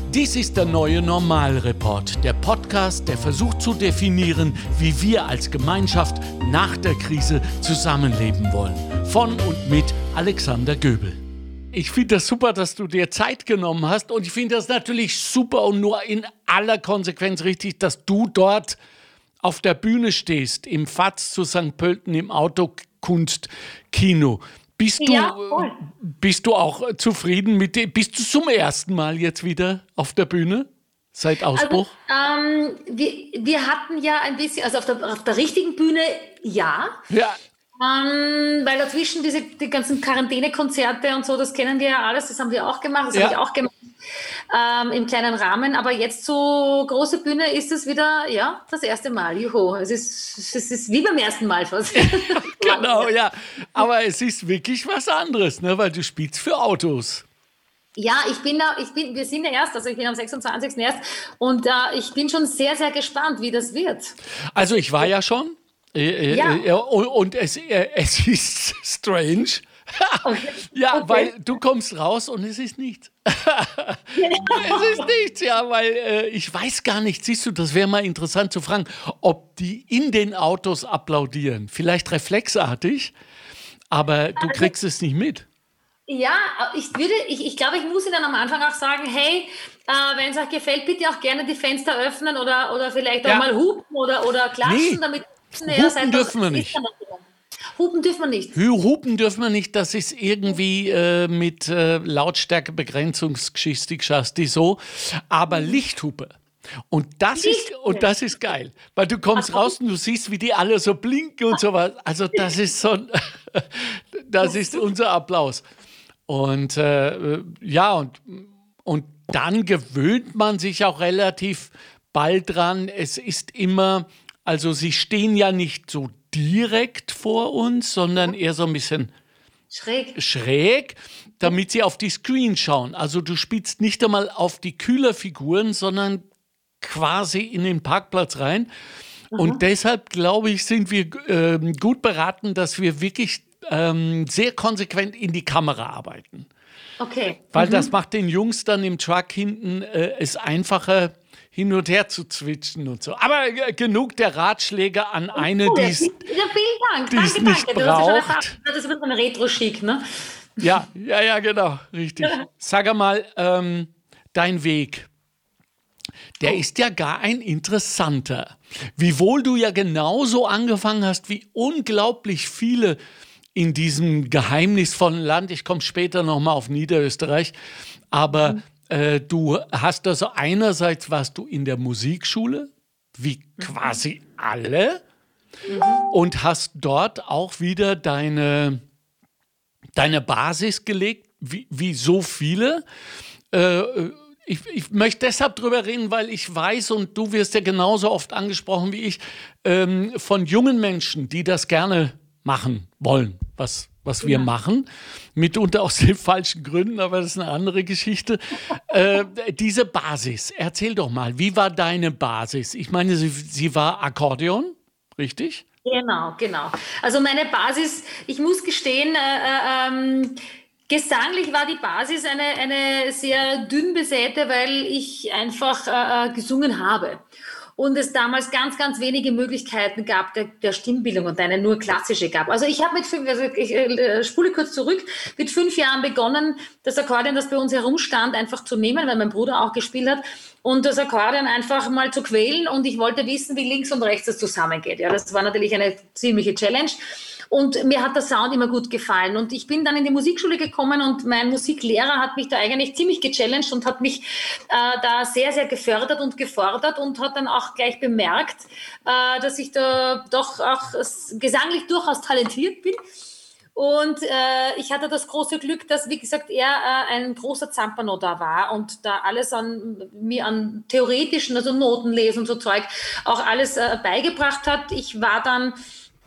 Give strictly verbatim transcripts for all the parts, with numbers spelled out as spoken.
Dies ist der neue Normalreport, der Podcast, der versucht zu definieren, wie wir als Gemeinschaft nach der Krise zusammenleben wollen. Von und mit Alexander Göbel. Ich finde das super, dass du dir Zeit genommen hast, und ich finde das natürlich super und nur in aller Konsequenz richtig, dass du dort auf der Bühne stehst, im F A Z zu Sankt Pölten im Autokunstkino. Bist du, Ja, voll. bist du auch zufrieden mit dem? Bist du zum ersten Mal jetzt wieder auf der Bühne seit Ausbruch? Also, ähm, wir, wir hatten ja ein bisschen, also auf der, auf der richtigen Bühne ja, Ja, ähm, weil dazwischen diese die ganzen Quarantänekonzerte und so, das kennen wir ja alles, das haben wir auch gemacht, das Ja. habe ich auch gemacht, ähm, im kleinen Rahmen, aber jetzt so große Bühne ist es wieder, ja, das erste Mal, juhu, es ist, es ist wie beim ersten Mal fast. genau, ja. Aber es ist wirklich was anderes, ne? Weil du spielst für Autos. Ja, ich bin da, ich bin, wir sind ja erst, also ich bin am sechsundzwanzigsten erst und äh, ich bin schon sehr, sehr gespannt, wie das wird. Also ich war ja schon. Äh, Ja. äh, und und es, äh, es ist strange. Okay. Ja, Okay. weil du kommst raus und es ist nichts. Es ist nichts, ja, weil äh, ich weiß gar nicht, siehst du, das wäre mal interessant zu fragen, ob die in den Autos applaudieren. Vielleicht reflexartig, aber du kriegst es nicht mit. Ja, ich würde, ich, ich glaube, ich muss Ihnen am Anfang auch sagen, hey, äh, wenn es euch gefällt, bitte auch gerne die Fenster öffnen oder, oder vielleicht auch Ja. mal hupen oder, oder klatschen, Nee, damit hupen dürfen wir nicht. Hupen dürfen wir nicht. Hupen dürfen wir nicht, das ist irgendwie äh, mit äh, Lautstärkebegrenzungsgeschichte die so, aber Lichthupe. Und das, ist, und das ist geil, weil du kommst raus und du siehst, wie die alle so blinken und sowas. Also das ist so, ein- das ist unser Applaus. Und äh, ja, und, und dann gewöhnt man sich auch relativ bald dran. Es ist immer, also sie stehen ja nicht so direkt vor uns, sondern eher so ein bisschen Schräg. schräg, damit sie auf die Screen schauen. Also du spielst nicht einmal auf die Kühlerfiguren, sondern quasi in den Parkplatz rein. Und deshalb, glaube ich, sind wir ähm, gut beraten, dass wir wirklich ähm, sehr konsequent in die Kamera arbeiten. Okay. Weil das macht den Jungs dann im Truck hinten äh, es einfacher, hin und her zu switchen und so. Aber äh, genug der Ratschläge an eine, Oh, die ja, es vielen Dank. die es Danke, nicht danke. Du hast ja schon braucht. erfahren, das ist ein bisschen retro-schick, ne? Ja, ja, ja, genau, richtig. Sag mal, ähm, dein Weg, der ist ja gar ein interessanter. Wiewohl du ja genauso angefangen hast wie unglaublich viele in diesem geheimnisvollen Land. Ich komme später nochmal auf Niederösterreich. Aber äh, du hast also einerseits warst du in der Musikschule, wie quasi alle, und hast dort auch wieder deine deine Basis gelegt, wie, wie so viele. Äh, ich, ich möchte deshalb drüber reden, weil ich weiß, und du wirst ja genauso oft angesprochen wie ich, ähm, von jungen Menschen, die das gerne machen wollen, was, was wir Ja. machen. Mitunter aus den falschen Gründen, aber das ist eine andere Geschichte. Äh, diese Basis, erzähl doch mal, wie war deine Basis? Ich meine, sie, sie war Akkordeon, richtig? Genau, genau. Also meine Basis, ich muss gestehen, äh, äh, ähm, gesanglich war die Basis eine, eine sehr dünn besäte, weil ich einfach äh, äh, gesungen habe. Und es damals ganz, ganz wenige Möglichkeiten gab der, der Stimmbildung und eine nur klassische gab. Also ich habe mit fünf, also ich äh, spule kurz zurück, mit fünf Jahren begonnen, das Akkordeon, das bei uns herumstand, einfach zu nehmen, weil mein Bruder auch gespielt hat, und das Akkordeon einfach mal zu quälen, und ich wollte wissen, wie links und rechts das zusammengeht. Ja, das war natürlich eine ziemliche Challenge. Und mir hat der Sound immer gut gefallen. Und ich bin dann in die Musikschule gekommen, und mein Musiklehrer hat mich da eigentlich ziemlich gechallenged und hat mich äh, da sehr, sehr gefördert und gefordert und hat dann auch gleich bemerkt, äh, dass ich da doch auch gesanglich durchaus talentiert bin. Und äh, ich hatte das große Glück, dass, wie gesagt, er äh, ein großer Zampano da war und da alles an mir an theoretischen, also Notenlesen und so Zeug, auch alles äh, beigebracht hat. Ich war dann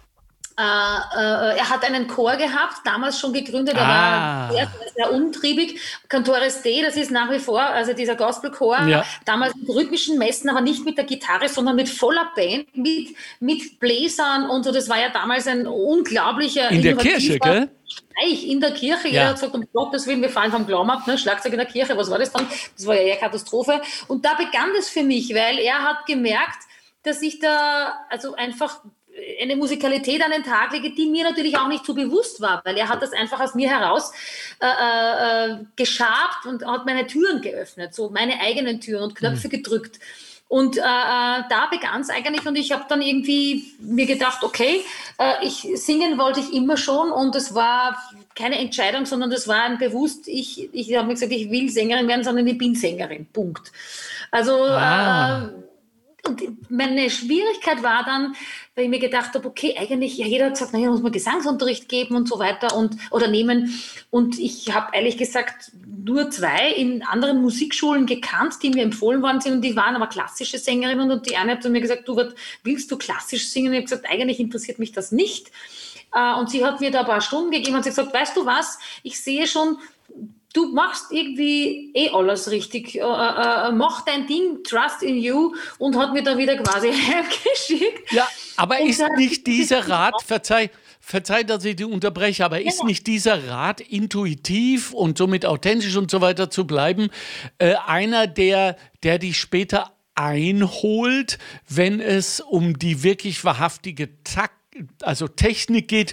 Äh, äh, er hat einen Chor gehabt, damals schon gegründet, er Ah. war sehr, sehr untriebig. Cantores D, das ist nach wie vor, also dieser Gospelchor, Ja. damals mit rhythmischen Messen, aber nicht mit der Gitarre, sondern mit voller Band, mit, mit Bläsern und so. Das war ja damals ein unglaublicher, In der Kirche, gell? Streich in der Kirche. Ja. Jeder hat gesagt, um Gottes Willen, wir fallen vom Glauben ab, ne? Schlagzeug in der Kirche, was war das dann? Das war ja eher Katastrophe. Und da begann das für mich, weil er hat gemerkt, dass ich da also einfach eine Musikalität an den Tag lege, die mir natürlich auch nicht so bewusst war, weil er hat das einfach aus mir heraus äh, äh, geschabt und hat meine Türen geöffnet, so meine eigenen Türen und Knöpfe mhm. gedrückt. Und äh, da begann es eigentlich und ich habe dann irgendwie mir gedacht, okay, äh, ich singen wollte ich immer schon und es war keine Entscheidung, sondern das war ein bewusst, ich, ich habe mir gesagt, ich will Sängerin werden, sondern ich bin Sängerin, Punkt. Also ah. äh, und meine Schwierigkeit war dann, weil ich mir gedacht habe, okay, eigentlich, ja, jeder hat gesagt, naja, muss man Gesangsunterricht geben und so weiter und, oder nehmen. Und ich habe ehrlich gesagt nur zwei in anderen Musikschulen gekannt, die mir empfohlen worden sind und die waren aber klassische Sängerinnen und die eine hat zu mir gesagt, du, willst du klassisch singen? Und ich habe gesagt, eigentlich interessiert mich das nicht. Und sie hat mir da ein paar Stunden gegeben und sie hat gesagt, weißt du was, ich sehe schon, du machst irgendwie eh alles richtig, äh, äh, mach dein Ding, trust in you und hat mir da wieder quasi heimgeschickt. Ja, aber und ist nicht dieser Rat, verzeih, verzeih, dass ich die unterbreche, aber ist ja. nicht dieser Rat, intuitiv und somit authentisch und so weiter zu bleiben, äh, einer, der, der dich später einholt, wenn es um die wirklich wahrhaftige Takt, also Technik geht,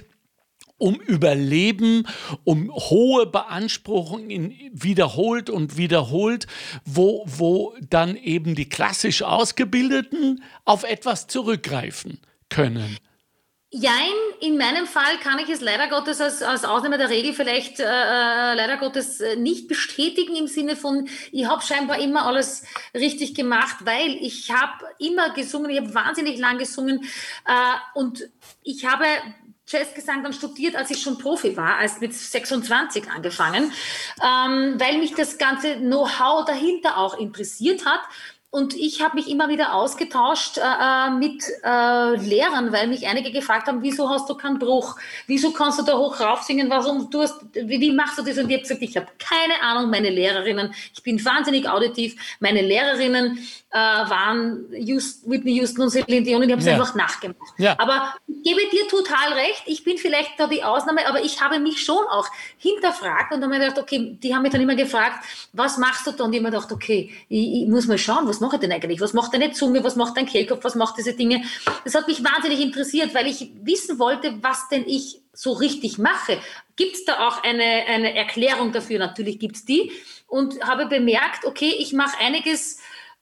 um Überleben, um hohe Beanspruchung in wiederholt und wiederholt, wo, wo dann eben die klassisch Ausgebildeten auf etwas zurückgreifen können. Jein, in meinem Fall kann ich es leider Gottes als, als Ausnahme der Regel vielleicht äh, leider Gottes nicht bestätigen im Sinne von, ich habe scheinbar immer alles richtig gemacht, weil ich habe immer gesungen, ich habe wahnsinnig lang gesungen äh, und ich habe Jazzgesang dann studiert, als ich schon Profi war, als mit sechsundzwanzig angefangen, ähm, weil mich das ganze Know-how dahinter auch interessiert hat. Und ich habe mich immer wieder ausgetauscht äh, mit äh, Lehrern, weil mich einige gefragt haben, wieso hast du keinen Bruch? Wieso kannst du da hoch rauf singen? Warum, du hast, wie, wie machst du das? Und ich habe gesagt, ich habe keine Ahnung, meine Lehrerinnen, ich bin wahnsinnig auditiv, meine Lehrerinnen äh, waren Just, Whitney Houston und Celine Dion und ich habe es ja. einfach nachgemacht. Ja. Aber ich gebe dir total recht, ich bin vielleicht da die Ausnahme, aber ich habe mich schon auch hinterfragt und dann habe ich gedacht, okay, die haben mich dann immer gefragt, was machst du da? Und ich habe mir gedacht, okay, ich, ich muss mal schauen, was mache ich denn eigentlich? Was macht deine Zunge? Was macht dein Kehlkopf? Was macht diese Dinge? Das hat mich wahnsinnig interessiert, weil ich wissen wollte, was denn ich so richtig mache. Gibt es da auch eine, eine Erklärung dafür? Natürlich gibt es die. Und habe bemerkt, okay, ich mache einiges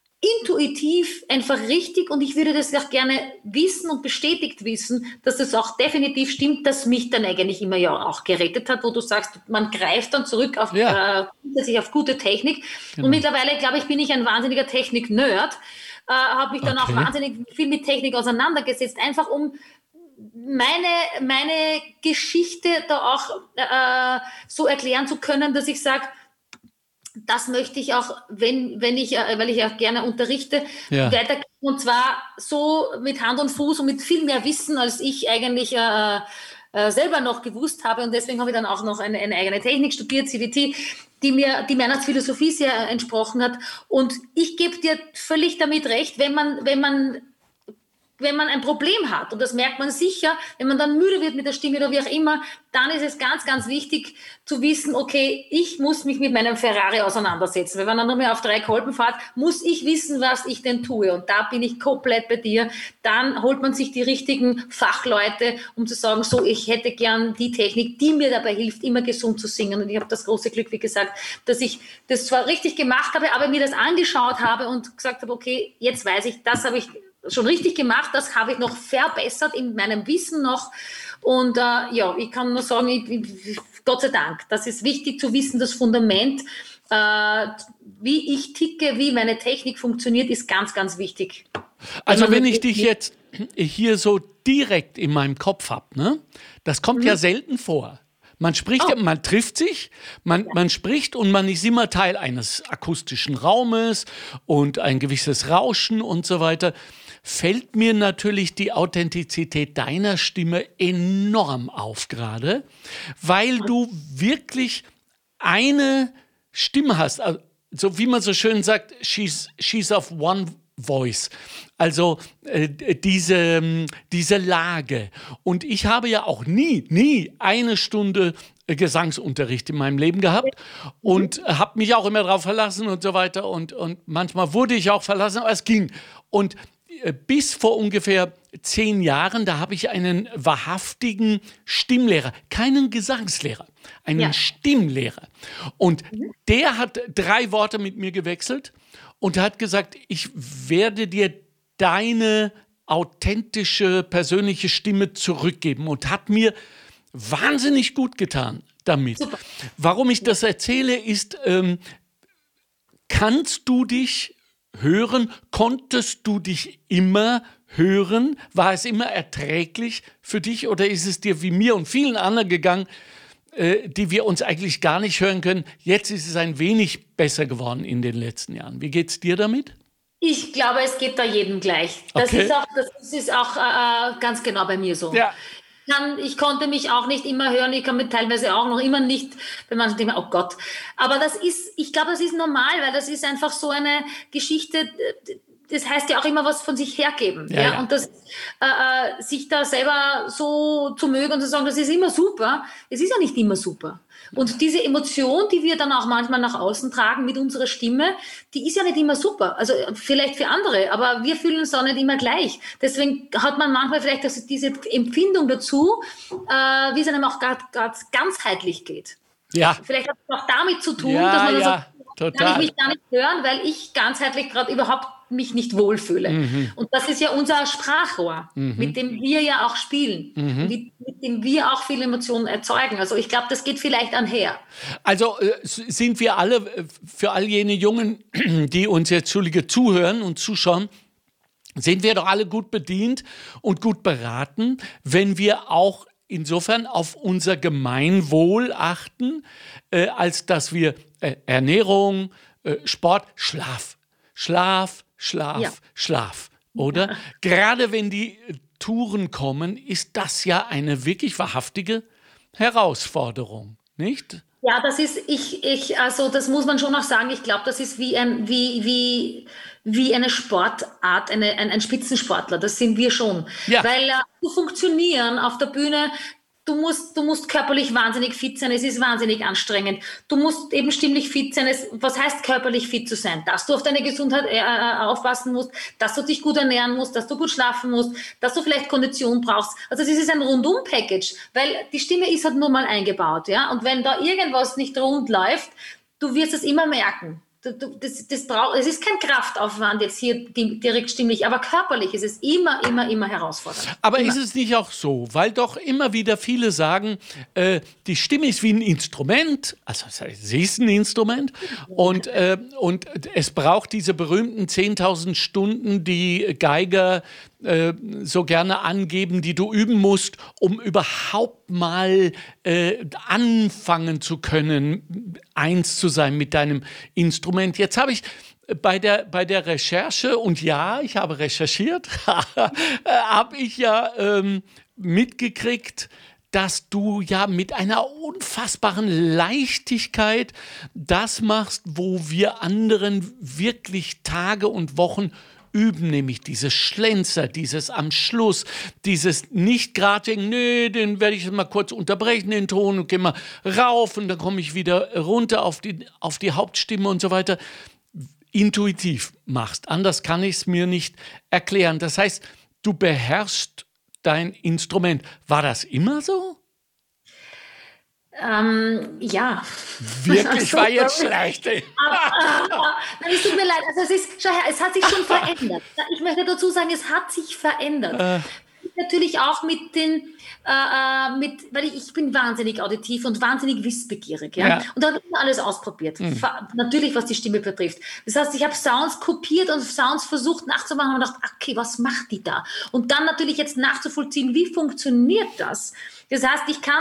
intuitiv einfach richtig und ich würde das auch gerne wissen und bestätigt wissen, dass das auch definitiv stimmt, dass mich dann eigentlich immer ja auch gerettet hat, wo du sagst, man greift dann zurück auf, ja. äh, auf gute Technik. Genau. Und mittlerweile, glaube ich, bin ich ein wahnsinniger Technik-Nerd, äh, habe mich dann okay. auch wahnsinnig viel mit Technik auseinandergesetzt, einfach um meine, meine Geschichte da auch äh, so erklären zu können, dass ich sage, das möchte ich auch, wenn, wenn ich, weil ich auch gerne unterrichte, ja. weitergeben. Und zwar so mit Hand und Fuß und mit viel mehr Wissen, als ich eigentlich äh, äh, selber noch gewusst habe. Und deswegen habe ich dann auch noch eine, eine eigene Technik studiert, C V T, die mir, die meiner Philosophie sehr entsprochen hat. Und ich gebe dir völlig damit recht, wenn man, wenn man wenn man ein Problem hat, und das merkt man sicher, wenn man dann müde wird mit der Stimme oder wie auch immer, dann ist es ganz, ganz wichtig zu wissen, okay, ich muss mich mit meinem Ferrari auseinandersetzen. Wenn man dann nochmal auf drei Kolben fährt, muss ich wissen, was ich denn tue. Und da bin ich komplett bei dir. Dann holt man sich die richtigen Fachleute, um zu sagen, so, ich hätte gern die Technik, die mir dabei hilft, immer gesund zu singen. Und ich habe das große Glück, wie gesagt, dass ich das zwar richtig gemacht habe, aber mir das angeschaut habe und gesagt habe, okay, jetzt weiß ich, das habe ich schon richtig gemacht, das habe ich noch verbessert in meinem Wissen noch und äh, ja, ich kann nur sagen, ich, ich, Gott sei Dank, das ist wichtig zu wissen, das Fundament, äh, wie ich ticke, wie meine Technik funktioniert, ist ganz, ganz wichtig. Also wenn ich dich jetzt hier so direkt in meinem Kopf habe, ne? Das kommt mhm. ja selten vor. Man spricht, oh. man trifft sich, man, ja. man spricht und man ist immer Teil eines akustischen Raumes und ein gewisses Rauschen und so weiter. fällt mir natürlich die Authentizität deiner Stimme enorm auf gerade, weil du wirklich eine Stimme hast, also, so wie man so schön sagt, she's, she's of one voice, also äh, diese, diese Lage. Und ich habe ja auch nie, nie eine Stunde Gesangsunterricht in meinem Leben gehabt und habe mich auch immer darauf verlassen und so weiter. Und, und manchmal wurde ich auch verlassen, aber es ging. Und äh, bis vor ungefähr zehn Jahren, da habe ich einen wahrhaftigen Stimmlehrer, keinen Gesangslehrer, einen ja. Stimmlehrer. Und der hat drei Worte mit mir gewechselt und hat gesagt, ich werde dir deine authentische, persönliche Stimme zurückgeben und hat mir wahnsinnig gut getan damit. Super. Warum ich das erzähle, ist, ähm, kannst du dich hören? Konntest du dich immer hören? War es immer erträglich für dich oder ist es dir wie mir und vielen anderen gegangen, äh, die wir uns eigentlich gar nicht hören können? Jetzt ist es ein wenig besser geworden in den letzten Jahren. Wie geht's dir damit? Ich glaube, es geht da jedem gleich. Das Okay. ist auch, das ist auch äh, ganz genau bei mir so. Ja. Kann, ich konnte mich auch nicht immer hören, ich kann mich teilweise auch noch immer nicht, wenn man denkt, oh Gott. Aber das ist, ich glaube, das ist normal, weil das ist einfach so eine Geschichte, das heißt ja auch immer was von sich hergeben. Ja, ja? ja. Und das, äh, sich da selber so zu mögen und zu sagen, das ist immer super, es ist ja nicht immer super. Und diese Emotion, die wir dann auch manchmal nach außen tragen mit unserer Stimme, die ist ja nicht immer super. Also vielleicht für andere, aber wir fühlen uns auch nicht immer gleich. Deswegen hat man manchmal vielleicht das, diese Empfindung dazu, äh, wie es einem auch ganz ganzheitlich geht. Ja. Vielleicht hat es auch damit zu tun, Ja, dass man ja, sagt, total. kann ich mich gar nicht hören, weil ich ganzheitlich gerade überhaupt mich nicht wohlfühle. Mhm. Und das ist ja unser Sprachrohr, mhm. mit dem wir ja auch spielen, mhm. mit, mit dem wir auch viele Emotionen erzeugen. Also ich glaube, das geht vielleicht einher. Also äh, sind wir alle, äh, für all jene Jungen, die uns jetzt Entschuldige, zuhören und zuschauen, sind wir doch alle gut bedient und gut beraten, wenn wir auch insofern auf unser Gemeinwohl achten, äh, als dass wir äh, Ernährung, äh, Sport, Schlaf, Schlaf, Schlaf, ja. Schlaf, oder? Ja. Gerade wenn die Touren kommen, ist das ja eine wirklich wahrhaftige Herausforderung, nicht? Ja, das ist, ich, ich, also das muss man schon auch sagen, ich glaube, das ist wie ein, wie, wie, wie eine Sportart, eine, ein, ein Spitzensportler, das sind wir schon. Ja. Weil äh, zu funktionieren auf der Bühne, du musst, du musst körperlich wahnsinnig fit sein, es ist wahnsinnig anstrengend. Du musst eben stimmlich fit sein. Es, was heißt körperlich fit zu sein? Dass du auf deine Gesundheit äh, aufpassen musst, dass du dich gut ernähren musst, dass du gut schlafen musst, dass du vielleicht Kondition brauchst. Also das ist ein Rundum-Package, weil die Stimme ist halt nur mal eingebaut. Ja? Und wenn da irgendwas nicht rund läuft, du wirst es immer merken. Das, das braucht, es ist kein Kraftaufwand jetzt hier direkt stimmlich, aber körperlich ist es immer, immer, immer herausfordernd. Aber immer. Ist es nicht auch so, weil doch immer wieder viele sagen, äh, die Stimme ist wie ein Instrument, also sie ist ein Instrument und, äh, und es braucht diese berühmten zehntausend Stunden, die Geiger äh, so gerne angeben, die du üben musst, um überhaupt mal äh, anfangen zu können, eins zu sein mit deinem Instrument. Jetzt habe ich bei der, bei der Recherche, und ja, ich habe recherchiert, habe ich ja ähm, mitgekriegt, dass du ja mit einer unfassbaren Leichtigkeit das machst, wo wir anderen wirklich Tage und Wochen üben, nämlich dieses Schlenzer, dieses am Schluss, dieses nicht gerade denken, nee, den werde ich mal kurz unterbrechen, den Ton, und gehe mal rauf und dann komme ich wieder runter auf die, auf die Hauptstimme und so weiter, intuitiv machst. Anders kann ich es mir nicht erklären. Das heißt, du beherrschst dein Instrument. War das immer so? Ähm, ja. Wirklich, also, war jetzt schlecht. Ey. Nein, es tut mir leid. Also es ist, schau her, es hat sich schon verändert. Ich möchte dazu sagen, es hat sich verändert. Äh. Natürlich auch mit den, äh, mit, weil ich, ich bin wahnsinnig auditiv und wahnsinnig wissbegierig. Ja? Ja. Und da habe ich immer alles ausprobiert. Mhm. Natürlich, was die Stimme betrifft. Das heißt, ich habe Sounds kopiert und Sounds versucht nachzumachen und gedacht, okay, was macht die da? Und dann natürlich jetzt nachzuvollziehen, wie funktioniert das? Das heißt, ich kann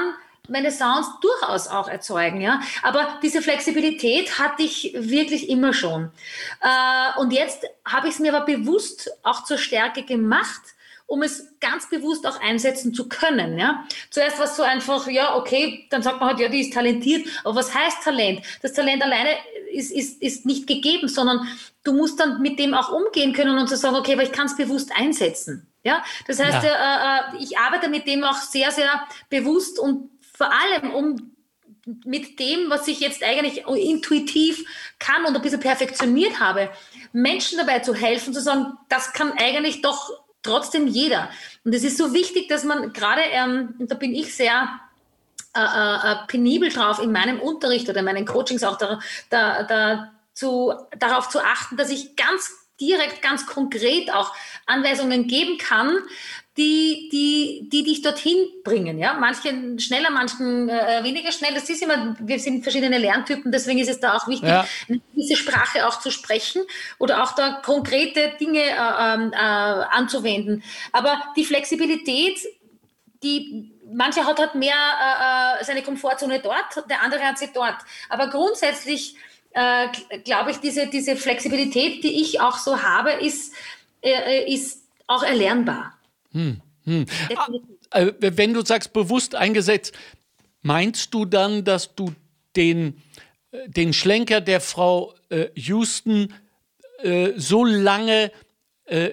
meine Sounds durchaus auch erzeugen, ja. Aber diese Flexibilität hatte ich wirklich immer schon. Äh, und jetzt habe ich es mir aber bewusst auch zur Stärke gemacht, um es ganz bewusst auch einsetzen zu können, ja. Zuerst war es so einfach, ja, okay, dann sagt man halt, ja, die ist talentiert. Aber was heißt Talent? Das Talent alleine ist, ist, ist nicht gegeben, sondern du musst dann mit dem auch umgehen können und zu sagen, okay, aber ich kann es bewusst einsetzen. Ja, das heißt, ja. äh, ich arbeite mit dem auch sehr, sehr bewusst und vor allem, um mit dem, was ich jetzt eigentlich intuitiv kann und ein bisschen perfektioniert habe, Menschen dabei zu helfen, zu sagen, das kann eigentlich doch trotzdem jeder. Und es ist so wichtig, dass man gerade, ähm, und da bin ich sehr äh, äh, penibel drauf, in meinem Unterricht oder in meinen Coachings auch da, da, da zu, darauf zu achten, dass ich ganz direkt, ganz konkret auch Anweisungen geben kann, die, die, die dich dorthin bringen, ja. Manche schneller, manchen äh, weniger schnell. Das ist immer, wir sind verschiedene Lerntypen, deswegen ist es da auch wichtig, ja. diese Sprache auch zu sprechen oder auch da konkrete Dinge äh, äh, anzuwenden. Aber die Flexibilität, die mancher hat halt mehr äh, seine Komfortzone dort, der andere hat sie dort. Aber grundsätzlich äh, glaube ich, diese, diese Flexibilität, die ich auch so habe, ist, äh, ist auch erlernbar. Hm, hm. Ah, wenn du sagst, bewusst eingesetzt, meinst du dann, dass du den, den Schlenker der Frau äh, Houston äh, so lange, äh,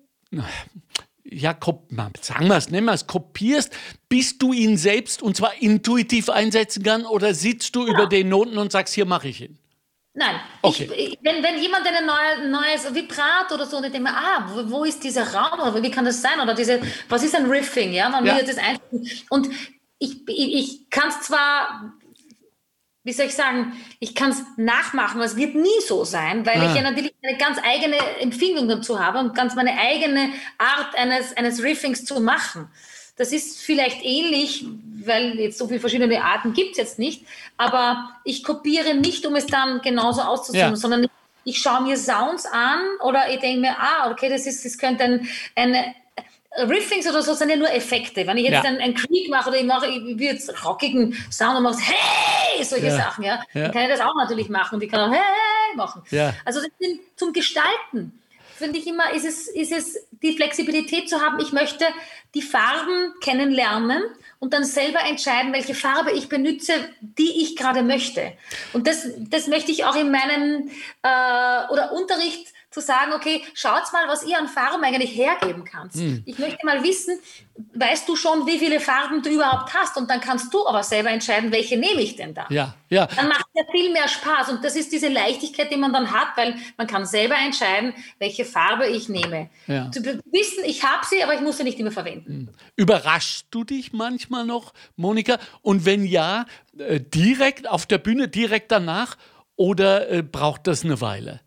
ja, sagen wir es, nennen wir es, kopierst, bis du ihn selbst, und zwar intuitiv einsetzen kannst, oder sitzt du ja. über den Noten und sagst, hier mache ich ihn? Nein, okay. ich, wenn, wenn jemand ein neue, neues Vibrat oder so, dann denkt man, ah, wo, wo ist dieser Raum oder wie kann das sein? Oder diese, was ist ein Riffing? Ja, man ja. will das einstellen. Und ich, ich, ich kann es zwar, wie soll ich sagen, ich kann es nachmachen, aber es wird nie so sein, weil ah. ich ja natürlich eine ganz eigene Empfindung dazu habe und ganz meine eigene Art eines, eines Riffings zu machen. Das ist vielleicht ähnlich, weil jetzt so viele verschiedene Arten gibt es jetzt nicht, aber ich kopiere nicht, um es dann genauso auszusuchen, ja. sondern ich, ich schaue mir Sounds an oder ich denke mir, ah, okay, das, ist, das könnte ein, eine Riffings oder so sind ja nur Effekte. Wenn ich jetzt ja. einen, einen Creak mache oder ich mache ich will jetzt rockigen Sound und mache hey, solche ja. Sachen, ja, ja, dann kann ich das auch natürlich machen und ich kann auch hey machen. Ja. Also das sind zum Gestalten. Finde ich immer, ist es, ist es die Flexibilität zu haben, ich möchte die Farben kennenlernen und dann selber entscheiden, welche Farbe ich benutze, die ich gerade möchte. Und das, das möchte ich auch in meinem äh, oder Unterricht zu sagen, okay, schaut mal, was ihr an Farben eigentlich hergeben kannst. Hm. Ich möchte mal wissen, weißt du schon, wie viele Farben du überhaupt hast? Und dann kannst du aber selber entscheiden, welche nehme ich denn da? Ja, ja. Dann macht es ja viel mehr Spaß. Und das ist diese Leichtigkeit, die man dann hat, weil man kann selber entscheiden, welche Farbe ich nehme. Ja. Zu wissen, ich habe sie, aber ich muss sie nicht immer verwenden. Überraschst du dich manchmal noch, Monika? Und wenn ja, äh, direkt auf der Bühne, direkt danach? Oder äh, braucht das eine Weile?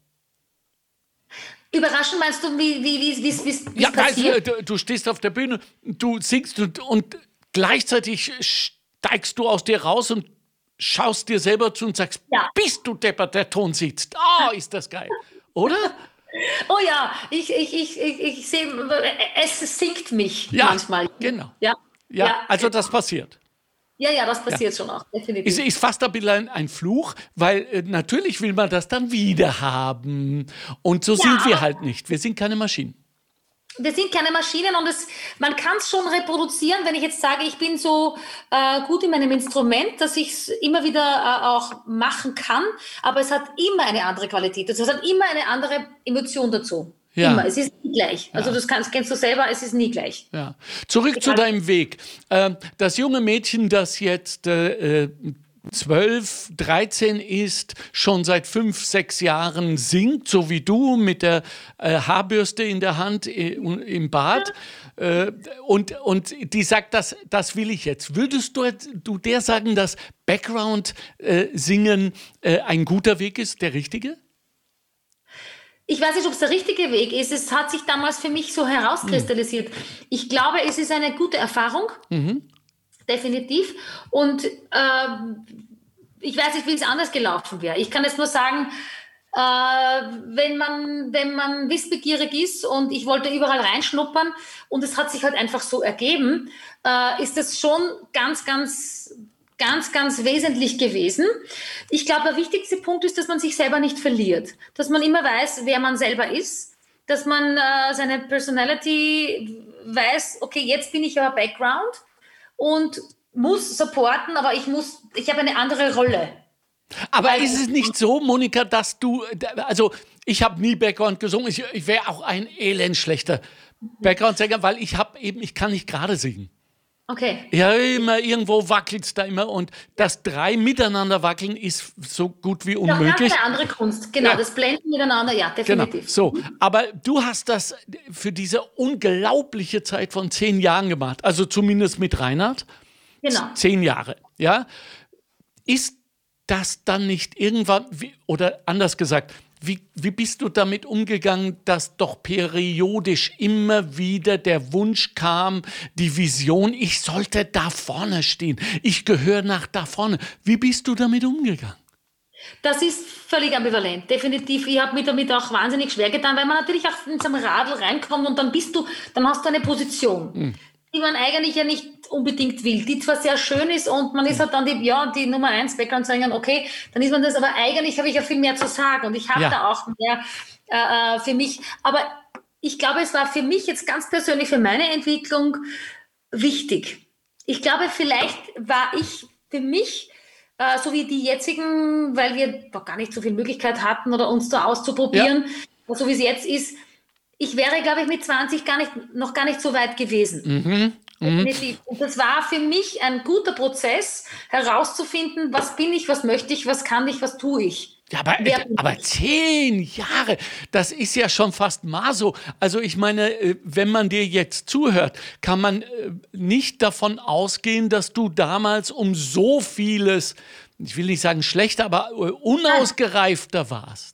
Überraschend meinst du, wie wie wie wie wie ja, passiert? Also, du, du stehst auf der Bühne, du singst und, und gleichzeitig steigst du aus dir raus und schaust dir selber zu und sagst, ja. bist du deppert, der Ton sitzt. Oh, ist das geil, oder? Oh ja, ich, ich, ich, ich, ich sehe, es singt mich ja, manchmal. Genau. Ja, ja, ja, also das passiert. Ja, ja, das passiert ja. schon auch, definitiv. Ist, ist fast ein bisschen ein, ein Fluch, weil äh, natürlich will man das dann wieder haben. Und so ja. sind wir halt nicht. Wir sind keine Maschinen. Wir sind keine Maschinen und es, man kann es schon reproduzieren, wenn ich jetzt sage, ich bin so äh, gut in meinem Instrument, dass ich es immer wieder äh, auch machen kann, aber es hat immer eine andere Qualität. Also es hat immer eine andere Emotion dazu. Ja. Immer. Es ist nie gleich. Also ja. das kannst, kennst du selber, es ist nie gleich. Ja. Zurück Egal. zu deinem Weg. Ähm, das junge Mädchen, das jetzt äh, zwölf, dreizehn ist, schon seit fünf, sechs Jahren singt, so wie du, mit der äh, Haarbürste in der Hand äh, im Bad. Ja. Äh, und, und die sagt, das, das will ich jetzt. Würdest du, du der sagen, dass Background-Singen äh, ein guter Weg ist, der richtige? Ich weiß nicht, ob es der richtige Weg ist. Es hat sich damals für mich so herauskristallisiert. Mhm. Ich glaube, es ist eine gute Erfahrung. Mhm. Definitiv. Und äh, ich weiß nicht, wie es anders gelaufen wäre. Ich kann jetzt nur sagen, äh, wenn man, wenn man wissbegierig ist und ich wollte überall reinschnuppern und es hat sich halt einfach so ergeben, äh, ist das schon ganz, ganz ganz, ganz wesentlich gewesen. Ich glaube, der wichtigste Punkt ist, dass man sich selber nicht verliert. Dass man immer weiß, wer man selber ist. Dass man äh, seine Personality weiß, okay, jetzt bin ich aber Background und muss supporten, aber ich muss, ich habe eine andere Rolle. Aber Weil, ist es nicht so, Monika, dass du, also ich habe nie Background gesungen, ich, ich wäre auch ein elendschlechter Background-Sänger, weil ich habe eben, ich kann nicht gerade singen. Okay. Ja, immer irgendwo wackelt es da immer und das drei miteinander wackeln ist so gut wie unmöglich. Ja, das ist eine andere Kunst, genau, ja. Das Blenden miteinander, ja, definitiv. Genau. So, aber du hast das für diese unglaubliche Zeit von zehn Jahren gemacht, also zumindest mit Reinhard. Genau. Zehn Jahre, ja. Ist das dann nicht irgendwann, wie, oder anders gesagt, Wie, wie bist du damit umgegangen, dass doch periodisch immer wieder der Wunsch kam, die Vision, ich sollte da vorne stehen, ich gehöre nach da vorne. Wie bist du damit umgegangen? Das ist völlig ambivalent, definitiv. Ich habe mir damit auch wahnsinnig schwer getan, weil man natürlich auch in so ein Radl reinkommt und dann bist du, dann hast du eine Position. Hm. Die man eigentlich ja nicht unbedingt will, die zwar sehr schön ist und man ist halt dann die, ja, die Nummer eins Background-Sänger, okay, dann ist man das, aber eigentlich habe ich ja viel mehr zu sagen und ich habe ja. da auch mehr äh, für mich, aber ich glaube, es war für mich jetzt ganz persönlich, für meine Entwicklung wichtig. Ich glaube, vielleicht war ich für mich, äh, so wie die jetzigen, weil wir doch gar nicht so viel Möglichkeit hatten oder uns da auszuprobieren, ja. so wie es jetzt ist, ich wäre, glaube ich, mit zwanzig gar nicht, noch gar nicht so weit gewesen. Mhm. Definitiv. Und das war für mich ein guter Prozess, herauszufinden, was bin ich, was möchte ich, was kann ich, was tue ich. Ja, aber, aber zehn Jahre, das ist ja schon fast Maso. Also ich meine, wenn man dir jetzt zuhört, kann man nicht davon ausgehen, dass du damals um so vieles, ich will nicht sagen schlechter, aber unausgereifter warst.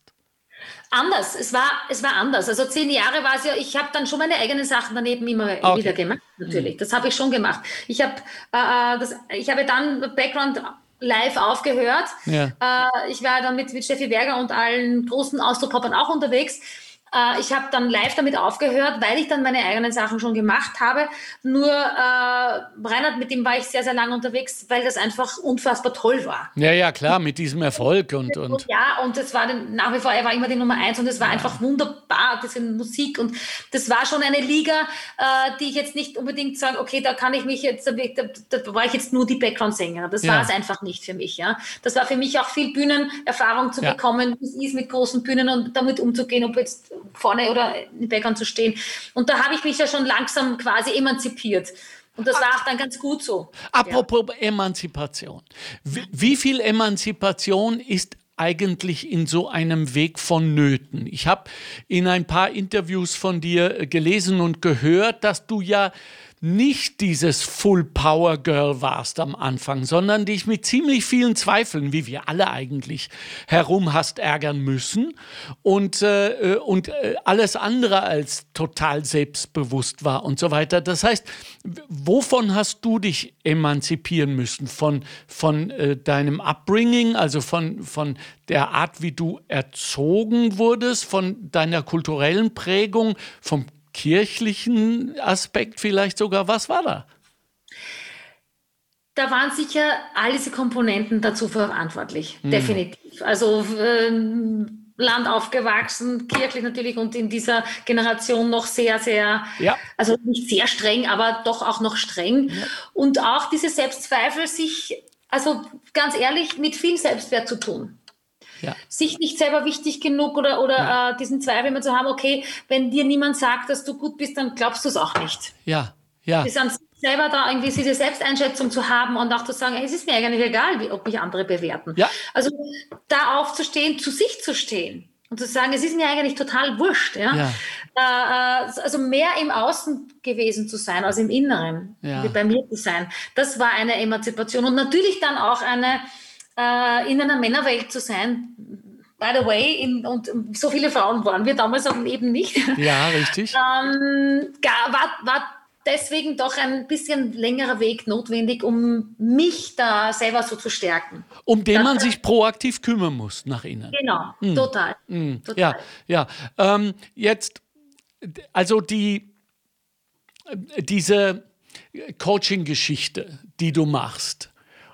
Anders, es war, es war anders. Also zehn Jahre war es ja, ich habe dann schon meine eigenen Sachen daneben immer okay. wieder gemacht, natürlich. Das habe ich schon gemacht. Ich habe äh, das, ich habe dann Background live aufgehört. Ja. Äh, ich war dann mit, mit Steffi Berger und allen großen Ausdruckhoppern auch unterwegs. Äh, ich habe dann live damit aufgehört, weil ich dann meine eigenen Sachen schon gemacht habe. Nur äh, Reinhard, mit dem war ich sehr, sehr lange unterwegs, weil das einfach unfassbar toll war. Ja, ja, klar, mit diesem Erfolg. Und, und, und ja, und das war dann, nach wie vor, er war immer die Nummer eins und es war ja. einfach wunderbar, diese Musik. Und das war schon eine Liga, äh, die ich jetzt nicht unbedingt sagen, okay, da kann ich mich jetzt, da, da war ich jetzt nur die Background-Sängerin. Das ja. war es einfach nicht für mich. Ja. Das war für mich auch viel Bühnenerfahrung zu ja. bekommen, wie es ist, mit großen Bühnen und damit umzugehen, ob jetzt vorne oder im Background zu stehen. Und da habe ich mich ja schon langsam quasi emanzipiert. Und das war auch dann ganz gut so. Apropos ja. Emanzipation. Wie, wie viel Emanzipation ist eigentlich in so einem Weg vonnöten? Ich habe in ein paar Interviews von dir gelesen und gehört, dass du ja nicht dieses Full-Power-Girl warst am Anfang, sondern dich mit ziemlich vielen Zweifeln, wie wir alle eigentlich, herum hast ärgern müssen und, äh, und äh, alles andere als total selbstbewusst war und so weiter. Das heißt, wovon hast du dich emanzipieren müssen? Von, von äh, deinem Upbringing, also von, von der Art, wie du erzogen wurdest, von deiner kulturellen Prägung, vom kirchlichen Aspekt vielleicht sogar? Was war da? Da waren sicher all diese Komponenten dazu verantwortlich, mhm. definitiv. Also ähm, Land aufgewachsen, kirchlich natürlich und in dieser Generation noch sehr, sehr, ja. also nicht sehr streng, aber doch auch noch streng. Ja. Und auch diese Selbstzweifel sich, also ganz ehrlich, mit viel Selbstwert zu tun. Ja. Sich nicht selber wichtig genug oder, oder ja. äh, diesen Zweifel immer zu haben, okay, wenn dir niemand sagt, dass du gut bist, dann glaubst du es auch nicht. Ja, ja. Das an sich selber da irgendwie diese Selbsteinschätzung zu haben und auch zu sagen, hey, es ist mir eigentlich egal, wie, ob mich andere bewerten. Ja. Also da aufzustehen, zu sich zu stehen und zu sagen, es ist mir eigentlich total wurscht. Ja? Ja. Äh, also mehr im Außen gewesen zu sein als im Inneren, ja. wie bei mir zu sein. Das war eine Emanzipation und natürlich dann auch eine äh, in einer Männerwelt zu sein. By the way, in, und so viele Frauen waren wir damals eben nicht. Ja, richtig. ähm, war, war deswegen doch ein bisschen längerer Weg notwendig, um mich da selber so zu stärken. Um den das, man sich proaktiv kümmern muss nach innen. Genau, hm. total. Hm. total. Ja, ja. Ähm, jetzt, also die, diese Coaching-Geschichte, die du machst,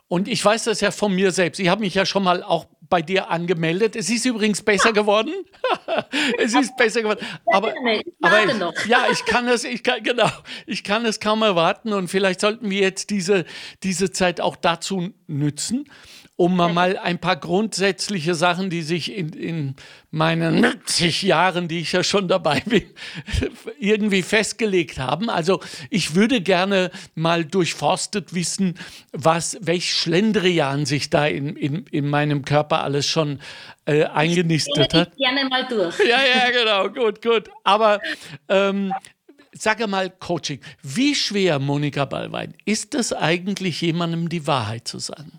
Und ich weiß das ja von mir selbst. Ich habe mich ja schon mal auch bei dir angemeldet. Es ist übrigens besser geworden. Es ist besser geworden. Aber, aber ich, ja, ich kann es, ich kann, genau, ich kann es kaum erwarten. Und vielleicht sollten wir jetzt diese, diese Zeit auch dazu nützen, um mal ein paar grundsätzliche Sachen, die sich in, in meinen neunzig Jahren, die ich ja schon dabei bin, irgendwie festgelegt haben. Also ich würde gerne mal durchforstet wissen, was, welch Schlendrian sich da in, in, in meinem Körper alles schon äh, eingenistet hat. Ich gerne mal durch. Ja, ja, genau, gut, gut. Aber ähm, sage mal, Coaching, wie schwer, Monika Ballwein, ist es eigentlich, jemandem die Wahrheit zu sagen?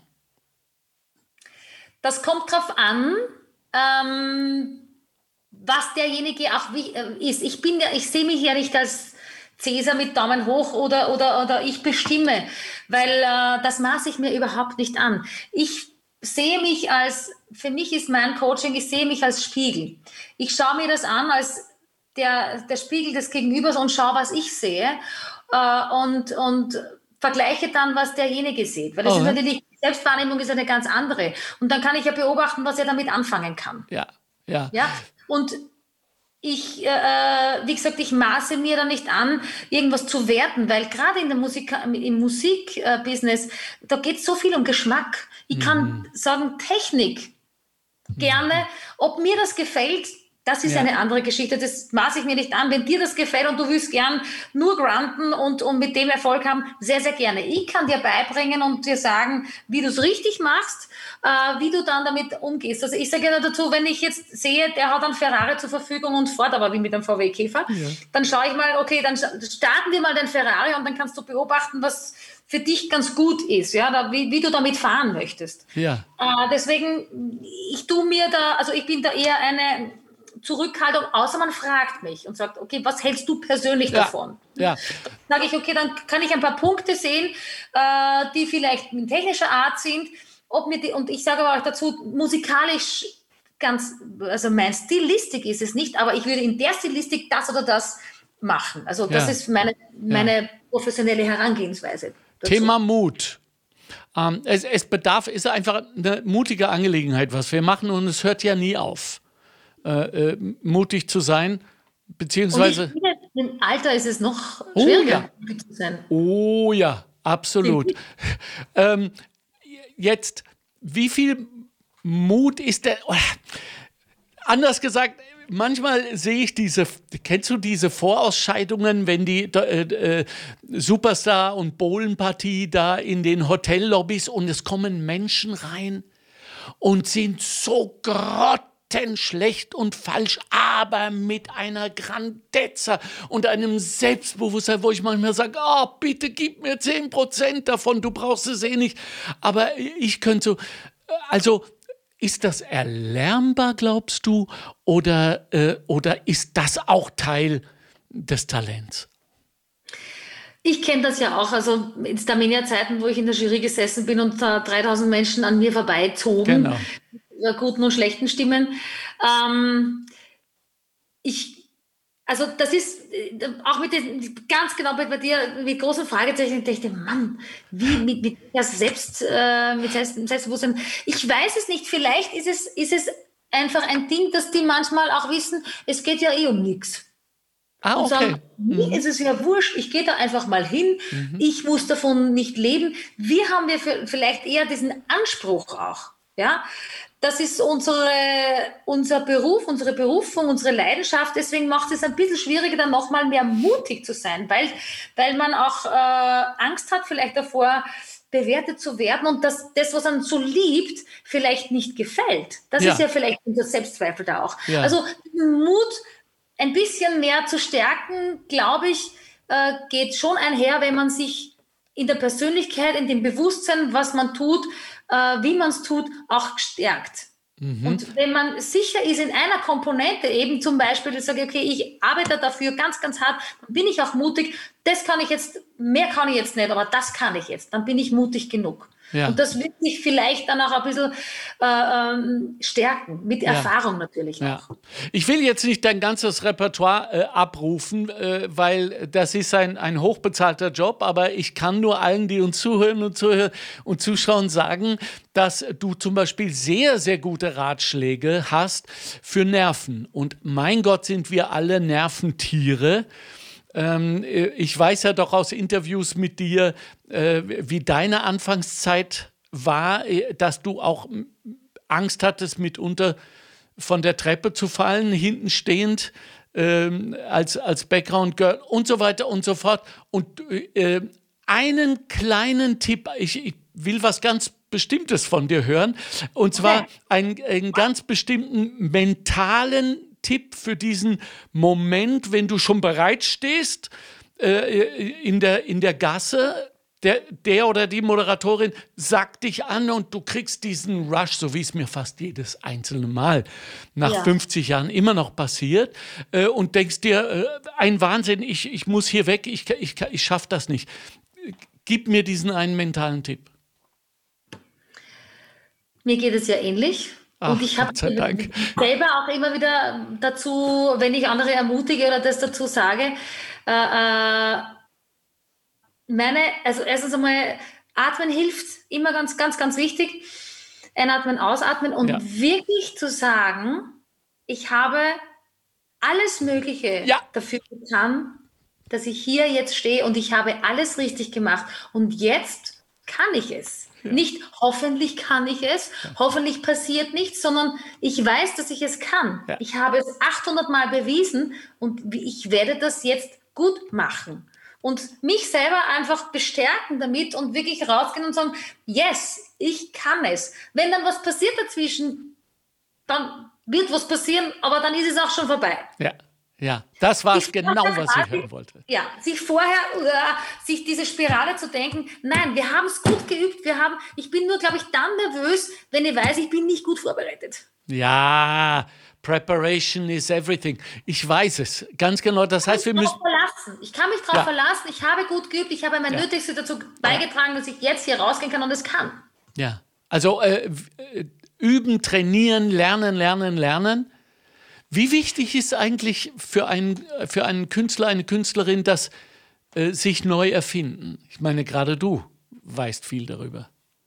Das kommt drauf an, ähm, was derjenige auch wie, äh, ist. Ich bin ja, ich sehe mich ja nicht als Cäsar mit Daumen hoch oder, oder, oder ich bestimme, weil äh, das maße ich mir überhaupt nicht an. Ich sehe mich als, für mich ist mein Coaching, ich sehe mich als Spiegel. Ich schaue mir das an als der, der Spiegel des Gegenübers und schaue, was ich sehe äh, und, und vergleiche dann, was derjenige sieht. Weil das oh, ist natürlich, Selbstwahrnehmung ist eine ganz andere. Und dann kann ich ja beobachten, was er damit anfangen kann. Ja, ja. Ja? Und ich, äh, wie gesagt, ich maße mir da nicht an, irgendwas zu werten, weil gerade in der Musik, im Musikbusiness, da geht es so viel um Geschmack. Ich kann mhm. sagen, Technik, gerne, mhm. ob mir das gefällt, das ist ja. eine andere Geschichte, das maße ich mir nicht an. Wenn dir das gefällt und du willst gern nur granten und, und mit dem Erfolg haben, sehr, sehr gerne. Ich kann dir beibringen und dir sagen, wie du es richtig machst, äh, wie du dann damit umgehst. Also ich sage ja dazu, wenn ich jetzt sehe, der hat einen Ferrari zur Verfügung und fährt aber wie mit einem V W-Käfer, ja. dann schaue ich mal, okay, dann starten wir mal den Ferrari und dann kannst du beobachten, was für dich ganz gut ist, ja, da, wie, wie du damit fahren möchtest. Ja. Äh, deswegen, ich tue mir da, also ich bin da eher eine Zurückhaltung, außer man fragt mich und sagt, okay, was hältst du persönlich ja, davon? Ja. Dann sage ich, okay, dann kann ich ein paar Punkte sehen, äh, die vielleicht in technischer Art sind, ob mir die, und ich sage aber auch dazu, musikalisch ganz, also mein Stilistik ist es nicht, aber ich würde in der Stilistik das oder das machen. Also das ja. ist meine, meine ja. professionelle Herangehensweise dazu. Thema Mut. Ähm, es, es bedarf, ist einfach eine mutige Angelegenheit, was wir machen, und es hört ja nie auf. Äh, äh, mutig zu sein, beziehungsweise... Und ich finde, im Alter ist es noch schwieriger, oh, ja. mutig zu sein. Oh ja, absolut. ähm, jetzt, wie viel Mut ist der... Oh, anders gesagt, manchmal sehe ich diese, kennst du diese Vorausscheidungen, wenn die äh, äh, Superstar- und Bowlenpartie da in den Hotellobbys und es kommen Menschen rein und sind so grottenschlecht schlecht und falsch, aber mit einer Grandezza und einem Selbstbewusstsein, wo ich manchmal sage, oh, bitte gib mir zehn Prozent davon, du brauchst es eh nicht. Aber ich könnte so, also ist das erlernbar, glaubst du, oder, äh, oder ist das auch Teil des Talents? Ich kenne das ja auch, also in Starmania-Zeiten, wo ich in der Jury gesessen bin und da dreitausend Menschen an mir vorbeizogen, genau. guten und schlechten Stimmen. Ähm, ich, also das ist auch mit den, ganz genau bei, bei dir, mit großen Fragezeichen, ich dachte, Mann, wie mit, mit, ja, Selbst, äh, mit Selbst, Selbstbewusstsein. Ich weiß es nicht, vielleicht ist es, ist es einfach ein Ding, dass die manchmal auch wissen, es geht ja eh um nichts. Ah, okay. Und sagen, mir mhm. ist es ja wurscht, ich gehe da einfach mal hin, mhm. ich muss davon nicht leben. Wir haben ja vielleicht eher diesen Anspruch auch, ja. Das ist unsere, unser Beruf, unsere Berufung, unsere Leidenschaft. Deswegen macht es ein bisschen schwieriger, dann nochmal mehr mutig zu sein, weil, weil man auch äh, Angst hat, vielleicht davor bewertet zu werden und dass das, was man so liebt, vielleicht nicht gefällt. Das ja. ist ja vielleicht unser Selbstzweifel da auch. Ja. Also Mut ein bisschen mehr zu stärken, glaube ich, äh, geht schon einher, wenn man sich in der Persönlichkeit, in dem Bewusstsein, was man tut, äh, wie man es tut, auch stärkt. Mhm. Und wenn man sicher ist in einer Komponente, eben zum Beispiel, ich sage, okay, ich arbeite dafür ganz, ganz hart, dann bin ich auch mutig, das kann ich jetzt, mehr kann ich jetzt nicht, aber das kann ich jetzt, dann bin ich mutig genug. Ja. Und das wird sich vielleicht dann auch ein bisschen äh, ähm, stärken, mit Ja. Erfahrung natürlich Ja. auch. Ich will jetzt nicht dein ganzes Repertoire äh, abrufen, äh, weil das ist ein, ein hochbezahlter Job, aber ich kann nur allen, die uns zuhören und zuhören und zuschauen, sagen, dass du zum Beispiel sehr, sehr gute Ratschläge hast für Nerven. Und mein Gott, sind wir alle Nerventiere. Ähm, ich weiß ja doch aus Interviews mit dir, äh, wie deine Anfangszeit war, äh, dass du auch Angst hattest, mitunter von der Treppe zu fallen, hinten stehend, ähm, als, als Background-Girl und so weiter und so fort. Und äh, einen kleinen Tipp, ich, ich will was ganz Bestimmtes von dir hören, und zwar einen, einen ganz bestimmten mentalen Tipp für diesen Moment, wenn du schon bereit stehst, äh, in der, in der Gasse. Der, der oder die Moderatorin sagt dich an und du kriegst diesen Rush, so wie es mir fast jedes einzelne Mal nach Ja. fünfzig Jahren immer noch passiert, äh, und denkst dir, äh, ein Wahnsinn, ich, ich muss hier weg, ich, ich, ich schaffe das nicht. Gib mir diesen einen mentalen Tipp. Mir geht es ja ähnlich. Ach, und ich habe Gott sei Dank. selber auch immer wieder dazu, wenn ich andere ermutige oder das dazu sage, äh, äh, meine, also erstens einmal, atmen hilft, immer ganz, ganz, ganz wichtig. Einatmen, ausatmen und Ja. wirklich zu sagen, ich habe alles Mögliche Ja. dafür getan, dass ich hier jetzt stehe und ich habe alles richtig gemacht. Und jetzt kann ich es. Nicht hoffentlich kann ich es, hoffentlich passiert nichts, sondern ich weiß, dass ich es kann. Ja. Ich habe es achthundert Mal bewiesen und ich werde das jetzt gut machen. Und mich selber einfach bestärken damit und wirklich rausgehen und sagen, yes, ich kann es. Wenn dann was passiert dazwischen, dann wird was passieren, aber dann ist es auch schon vorbei. Ja, ja, das war es Ich genau, vorher was ich quasi- hören wollte. Ja, sich vorher, äh, sich diese Spirale zu denken, nein, wir haben es gut geübt, wir haben, ich bin nur, glaube ich, dann nervös, wenn ich weiß, ich bin nicht gut vorbereitet. Ja, Preparation is everything. Ich weiß es, ganz genau. Das heißt, wir Ich kann mich müssen... drauf verlassen. Ich kann mich darauf Ja. verlassen, ich habe gut geübt, ich habe mein Ja. Nötigstes dazu beigetragen, dass ich jetzt hier rausgehen kann und es kann. Ja, also äh, äh, üben, trainieren, lernen, lernen, lernen. Wie wichtig ist eigentlich für einen, für einen Künstler, eine Künstlerin, das äh, sich neu erfinden? Ich meine, gerade du weißt viel darüber.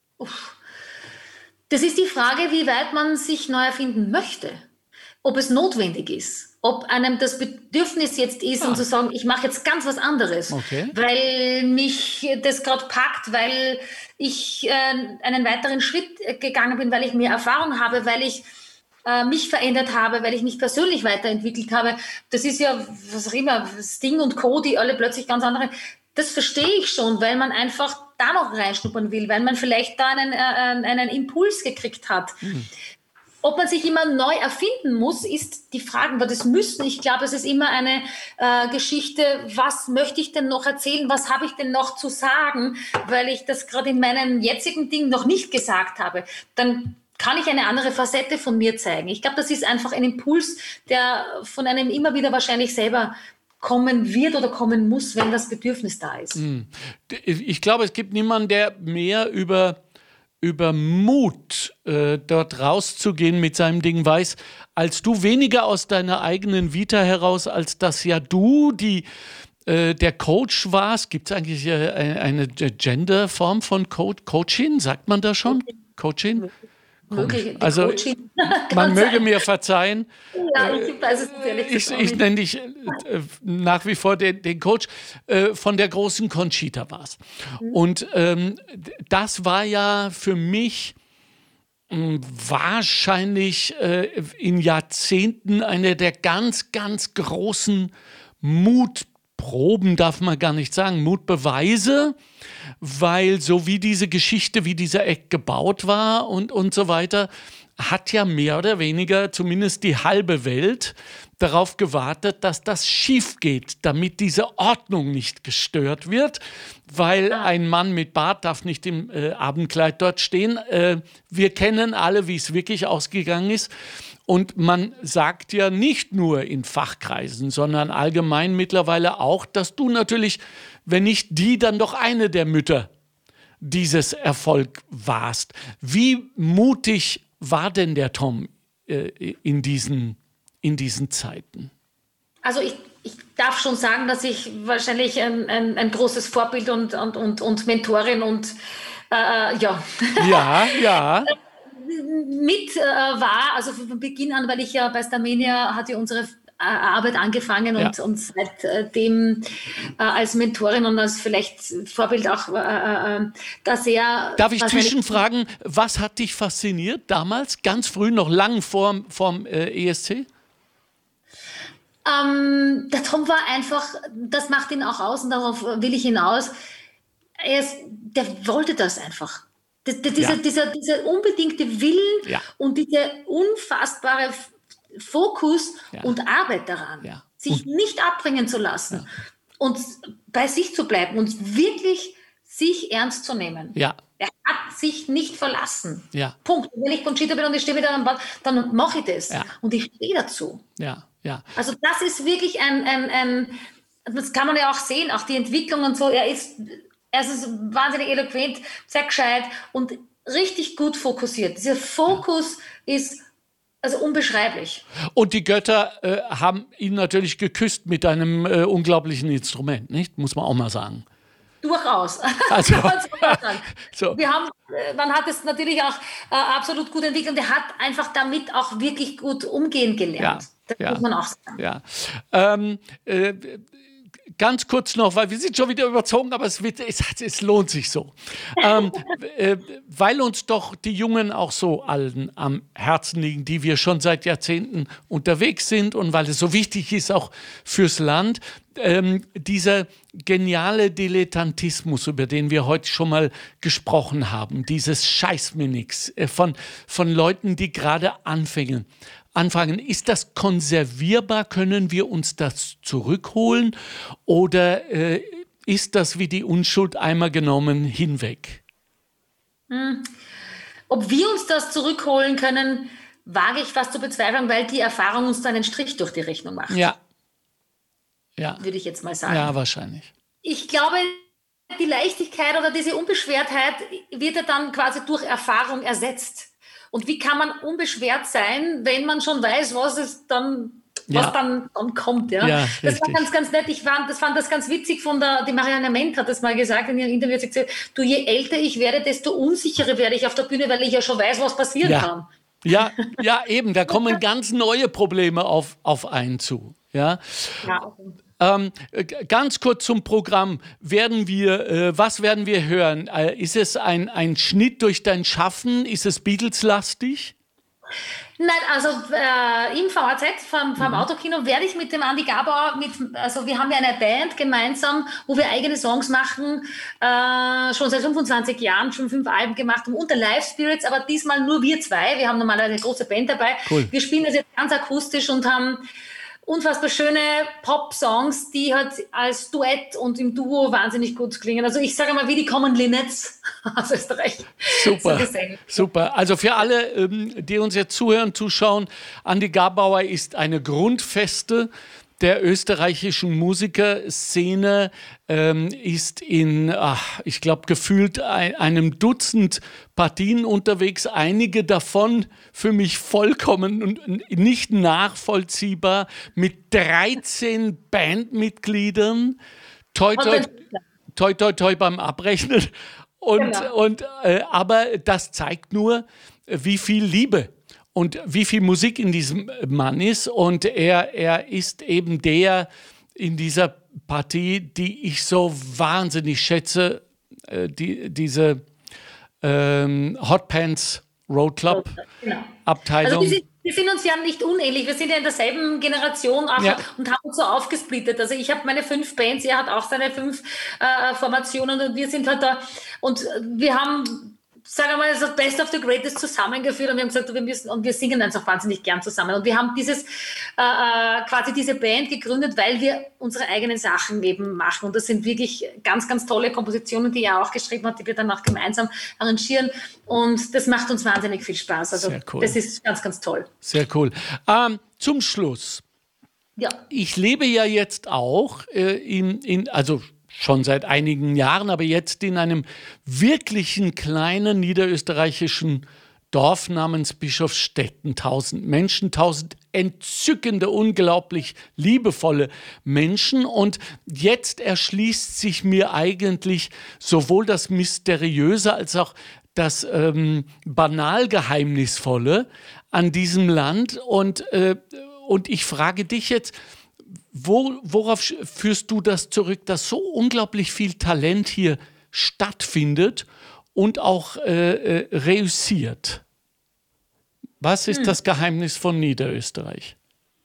Das ist die Frage, wie weit man sich neu erfinden möchte. Ob es notwendig ist. Ob einem das Bedürfnis jetzt ist, Ah. um zu sagen, ich mache jetzt ganz was anderes. Okay. Weil mich das gerade packt, weil ich äh, einen weiteren Schritt äh, gegangen bin, weil ich mehr Erfahrung habe, weil ich äh, mich verändert habe, weil ich mich persönlich weiterentwickelt habe. Das ist ja, was auch immer, Sting und Co., die alle plötzlich ganz andere... Das verstehe ich schon, weil man einfach da noch reinschnuppern will, weil man vielleicht da einen, äh, einen Impuls gekriegt hat. Mhm. Ob man sich immer neu erfinden muss, ist die Frage, aber das Müssen, ich glaube, es ist immer eine äh, Geschichte, was möchte ich denn noch erzählen, was habe ich denn noch zu sagen, weil ich das gerade in meinem jetzigen Ding noch nicht gesagt habe. Dann kann ich eine andere Facette von mir zeigen. Ich glaube, das ist einfach ein Impuls, der von einem immer wieder wahrscheinlich selber kommen wird oder kommen muss, wenn das Bedürfnis da ist. Ich glaube, es gibt niemanden, der mehr über, über Mut, äh, dort rauszugehen mit seinem Ding weiß, als du. Weniger aus deiner eigenen Vita heraus, als dass ja du die, äh, der Coach warst. Gibt es eigentlich äh, eine, eine Genderform von Co Coaching? Sagt man das schon? Coaching? Möglich, Also, Coaching. Man Kann möge sein. mir verzeihen. Ja, ich weiß es ehrlich Ich, gesagt ich nicht. nenne dich äh, nach wie vor den, den Coach äh, von der großen Conchita war's. Und ähm, das war ja für mich mh, wahrscheinlich äh, in Jahrzehnten eine der ganz, ganz großen Mutproben, darf man gar nicht sagen, Mutbeweise, weil so wie diese Geschichte, wie dieser Act gebaut war und, und so weiter, hat ja mehr oder weniger zumindest die halbe Welt darauf gewartet, dass das schief geht, damit diese Ordnung nicht gestört wird, weil ein Mann mit Bart darf nicht im äh, Abendkleid dort stehen. Äh, wir kennen alle, wie es wirklich ausgegangen ist. Und man sagt ja nicht nur in Fachkreisen, sondern allgemein mittlerweile auch, dass du natürlich, wenn nicht die, dann doch eine der Mütter dieses Erfolg warst. Wie mutig war denn der Tom äh, in, diesen, in diesen Zeiten? Also ich, ich darf schon sagen, dass ich wahrscheinlich ein, ein, ein großes Vorbild und, und, und, und Mentorin und äh, ja. Ja, ja. mit äh, war, also von Beginn an, weil ich ja bei Starmania hatte unsere äh, Arbeit angefangen und, ja. und seitdem äh, als Mentorin und als vielleicht Vorbild auch äh, äh, da sehr... Darf ich zwischenfragen, was hat dich fasziniert damals, ganz früh, noch lang vorm, vorm äh, E S C? Ähm, der Tom war einfach, das macht ihn auch aus und darauf will ich hinaus, er ist, der wollte das einfach. Das, das, dieser, ja. dieser, dieser unbedingte Willen ja. und dieser unfassbare Fokus ja. und Arbeit daran, ja. sich und, nicht abbringen zu lassen ja. und bei sich zu bleiben und wirklich sich ernst zu nehmen. Ja. Er hat sich nicht verlassen. Ja. Punkt. Wenn ich Conchita bin und ich stehe wieder am Bad, dann mache ich das. Ja. Und ich stehe dazu. Ja. Ja. Also das ist wirklich ein, ein, ein, das kann man ja auch sehen, auch die Entwicklung und so. Er ist, er ist wahnsinnig eloquent, sehr gescheit und richtig gut fokussiert. Dieser Fokus ja. ist also unbeschreiblich. Und die Götter äh, haben ihn natürlich geküsst mit einem äh, unglaublichen Instrument, nicht? Muss man auch mal sagen. Durchaus. Also, so. Wir haben, man hat es natürlich auch äh, absolut gut entwickelt und er hat einfach damit auch wirklich gut umgehen gelernt. Ja. Das ja, muss man auch sagen. Ja. Ähm, äh, ganz kurz noch, weil wir sind schon wieder überzogen, aber es, wird, es, es lohnt sich so. ähm, äh, weil uns doch die Jungen auch so allen am Herzen liegen, die wir schon seit Jahrzehnten unterwegs sind und weil es so wichtig ist auch fürs Land. Ähm, dieser geniale Dilettantismus, über den wir heute schon mal gesprochen haben, dieses Scheiß-mir-nix äh, von, von Leuten, die gerade anfangen. Anfangen. Ist das konservierbar? Können wir uns das zurückholen? Oder äh, ist das wie die Unschuld einmal genommen hinweg? Hm. Ob wir uns das zurückholen können, wage ich fast zu bezweifeln, weil die Erfahrung uns dann einen Strich durch die Rechnung macht. Ja. Ja. Würde ich jetzt mal sagen. Ja, wahrscheinlich. Ich glaube, die Leichtigkeit oder diese Unbeschwertheit wird ja dann quasi durch Erfahrung ersetzt. Und wie kann man unbeschwert sein, wenn man schon weiß, was es dann, ja. was dann, dann kommt? Ja? Ja, das richtig. war ganz, ganz nett. Ich fand das, fand das ganz witzig von der, die Marianne Ment hat das mal gesagt in ihrem Interview. Sie hat gesagt, du, je älter ich werde, desto unsicherer werde ich auf der Bühne, weil ich ja schon weiß, was passieren ja. kann. Ja, ja, eben. Da kommen ganz neue Probleme auf, auf einen zu. Ja. Ja. Ähm, ganz kurz zum Programm. Werden wir, äh, was werden wir hören? Äh, ist es ein, ein Schnitt durch dein Schaffen? Ist es Beatles-lastig? Nein, also äh, im V A Z, vom, vom mhm. Autokino, werde ich mit dem Andi Gabauer, mit, also wir haben ja eine Band gemeinsam, wo wir eigene Songs machen, äh, schon seit fünfundzwanzig Jahren, schon fünf Alben gemacht haben, unter Live Spirits, aber diesmal nur wir zwei. Wir haben normalerweise eine große Band dabei. Cool. Wir spielen das jetzt ganz akustisch und haben unfassbar schöne Pop-Songs, die halt als Duett und im Duo wahnsinnig gut klingen. Also ich sage mal, wie die Common Linnets aus Österreich. Super, so super. Also für alle, die uns jetzt zuhören, zuschauen, Andi Gabauer ist eine Grundfeste der österreichischen Musikerszene, ähm, ist in, ach, ich glaube, gefühlt ein, einem Dutzend Partien unterwegs. Einige davon für mich vollkommen und nicht nachvollziehbar, mit dreizehn Bandmitgliedern. Toi, toi, toi, toi, toi beim Abrechnen. Und, genau. und, äh, aber das zeigt nur, wie viel Liebe und wie viel Musik in diesem Mann ist. Und er, er ist eben der in dieser Partie, die ich so wahnsinnig schätze, äh, die, diese ähm, Hot Pants Road Club genau. Abteilung. Also wir, sind, wir sind uns ja nicht unähnlich. Wir sind ja in derselben Generation auch ja. und haben uns so aufgesplittet. Also ich habe meine fünf Bands, er hat auch seine fünf äh, Formationen und wir sind halt da. Und wir haben, sagen wir mal, das Best of the Greatest zusammengeführt und wir haben gesagt, wir müssen, und wir singen einfach wahnsinnig gern zusammen. Und wir haben dieses, äh, quasi diese Band gegründet, weil wir unsere eigenen Sachen eben machen. Und das sind wirklich ganz, ganz tolle Kompositionen, die er auch geschrieben hat, die wir dann auch gemeinsam arrangieren. Und das macht uns wahnsinnig viel Spaß. Also Sehr cool. Das ist ganz, ganz toll. Sehr cool. Ähm, zum Schluss. Ja. Ich lebe ja jetzt auch äh, in, in, also schon seit einigen Jahren, aber jetzt in einem wirklichen kleinen niederösterreichischen Dorf namens Bischofsstetten. Tausend Menschen, tausend entzückende, unglaublich liebevolle Menschen. Und jetzt erschließt sich mir eigentlich sowohl das Mysteriöse als auch das ähm, banal Geheimnisvolle an diesem Land. Und, äh, und ich frage dich jetzt, wo, worauf führst du das zurück, dass so unglaublich viel Talent hier stattfindet und auch äh, äh, reüssiert? Was ist hm. das Geheimnis von Niederösterreich?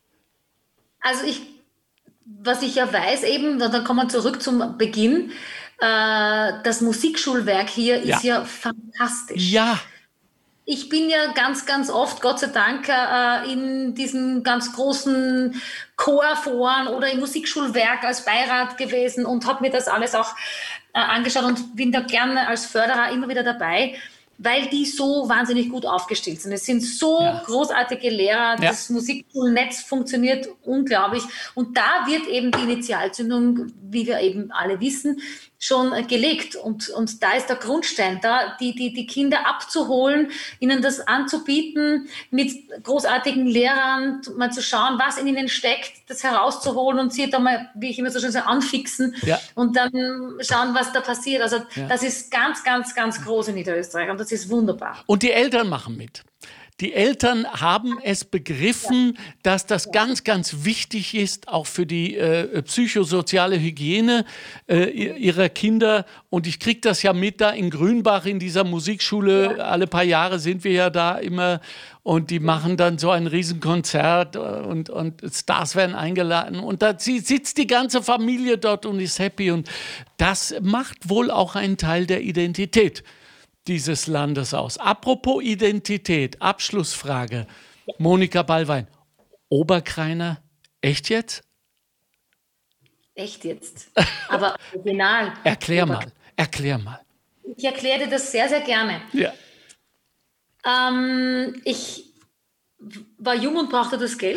Also ich, was ich ja weiß eben, dann kommen wir zurück zum Beginn, äh, das Musikschulwerk hier ja. ist ja fantastisch. Ja. Ich bin ja ganz, ganz oft, Gott sei Dank, äh, in diesen ganz großen Chorforen oder im Musikschulwerk als Beirat gewesen und habe mir das alles auch äh, angeschaut und bin da gerne als Förderer immer wieder dabei, weil die so wahnsinnig gut aufgestellt sind. Es sind so ja. großartige Lehrer, ja. das Musikschulnetz funktioniert unglaublich. Und da wird eben die Initialzündung, wie wir eben alle wissen, schon gelegt. Und, und da ist der Grundstein, da die, die, die Kinder abzuholen, ihnen das anzubieten, mit großartigen Lehrern mal zu schauen, was in ihnen steckt, das herauszuholen und sie da mal, wie ich immer so schön sage, anfixen ja. und dann schauen, was da passiert. Also ja. das ist ganz, ganz, ganz groß in Niederösterreich und das ist wunderbar. Und die Eltern machen mit. Die Eltern haben es begriffen, ja. dass das ja. ganz, ganz wichtig ist, auch für die äh, psychosoziale Hygiene äh, ihrer Kinder. Und ich kriege das ja mit da in Grünbach in dieser Musikschule. Ja. Alle paar Jahre sind wir ja da immer. Und die machen dann so ein Riesenkonzert und, und Stars werden eingeladen. Und da sitzt die ganze Familie dort und ist happy. Und das macht wohl auch einen Teil der Identität dieses Landes aus. Apropos Identität, Abschlussfrage. Ja. Monika Ballwein, Oberkreiner, echt jetzt? Echt jetzt, aber original. Erklär mal, erklär mal. Ich erkläre dir das sehr, sehr gerne. Ja. Ähm, ich war jung und brauchte das Geld.